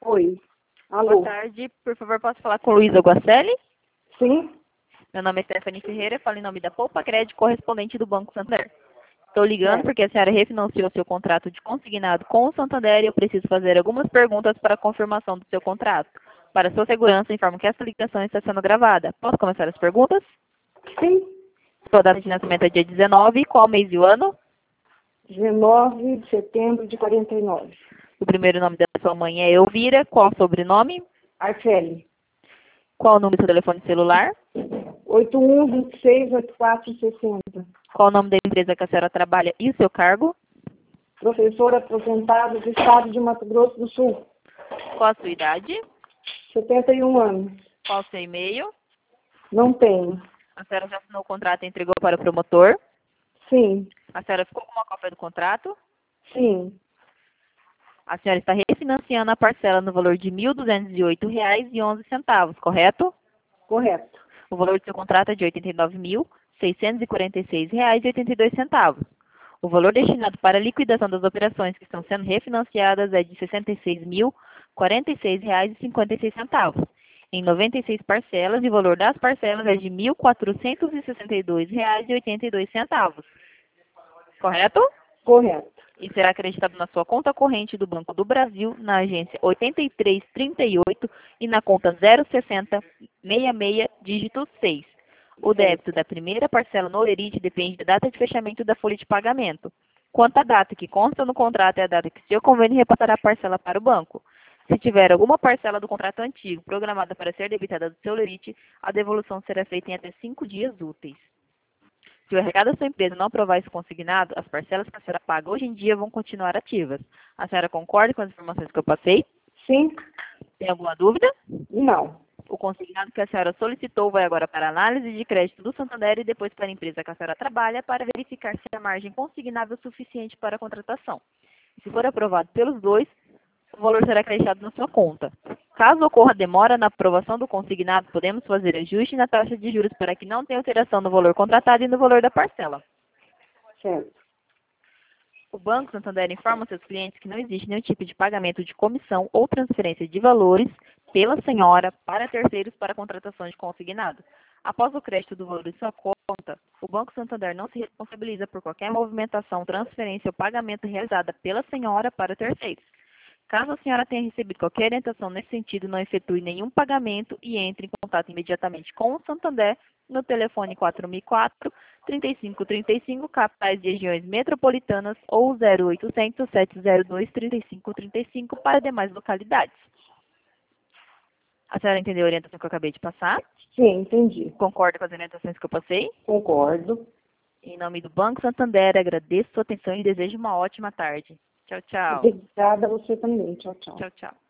Oi. Boa Alô? tarde. Por favor, posso falar com Luísa Guacelli? Sim? Meu nome é Stephanie Ferreira, falo em nome da Poupa Crédito, correspondente do Banco Santander. Estou ligando Certo. porque a senhora refinanciou seu contrato de consignado com o Santander e eu preciso fazer algumas perguntas para a confirmação do seu contrato. Para sua segurança, informo que essa ligação está sendo gravada. Posso começar as perguntas? Sim. Sua data de nascimento é dia 19, qual mês e o ano? 19 de setembro de 49. O primeiro nome da sua mãe é Elvira, qual o sobrenome? Arceli. Qual o número do seu telefone celular? 81268460. Qual o nome da empresa que a senhora trabalha e o seu cargo? Professora aposentada do estado de Mato Grosso do Sul. Qual a sua idade? 71 anos. Qual o seu e-mail? Não tenho. A senhora já assinou o contrato e entregou para o promotor? Sim. A senhora ficou com uma cópia do contrato? Sim. A senhora está refinanciando a parcela no valor de R$ 1.208,11, correto? Correto. O valor do seu contrato é de R$ 89.646,82. O valor destinado para a liquidação das operações que estão sendo refinanciadas é de R$ 66.046,56, em 96 parcelas, e o valor das parcelas é de R$ 1.462,82. Correto? Correto. E será acreditado na sua conta corrente do Banco do Brasil, na agência 8338 e na conta 06066, dígito 6. O débito da primeira parcela no Olerite depende da data de fechamento da folha de pagamento. Quanto à data que consta no contrato, é a data que seu convênio repassará a parcela para o banco. Se tiver alguma parcela do contrato antigo programada para ser debitada do seu Olerite, a devolução será feita em até 5 dias úteis. Se o RH da sua empresa não aprovar esse consignado, as parcelas que a senhora paga hoje em dia vão continuar ativas. A senhora concorda com as informações que eu passei? Sim? Tem alguma dúvida? Não. O consignado que a senhora solicitou vai agora para a análise de crédito do Santander e depois para a empresa que a senhora trabalha para verificar se a margem consignável é suficiente para a contratação. Se for aprovado pelos dois, o valor será acreditado na sua conta. Caso ocorra demora na aprovação do consignado, podemos fazer ajuste na taxa de juros para que não tenha alteração no valor contratado e no valor da parcela. Certo. O Banco Santander informa seus clientes que não existe nenhum tipo de pagamento de comissão ou transferência de valores pela senhora para terceiros para a contratação de consignado. Após o crédito do valor de sua conta, o Banco Santander não se responsabiliza por qualquer movimentação, transferência ou pagamento realizada pela senhora para terceiros. Caso a senhora tenha recebido qualquer orientação nesse sentido, não efetue nenhum pagamento e entre em contato imediatamente com o Santander no telefone 4004-3535, capitais de regiões metropolitanas, ou 0800-702-3535 para demais localidades. A senhora entendeu a orientação que eu acabei de passar? Sim, entendi. Concorda com as orientações que eu passei? Concordo. Em nome do Banco Santander, agradeço sua atenção e desejo uma ótima tarde. Tchau, tchau. Obrigada a você também. Tchau, tchau. Tchau, tchau.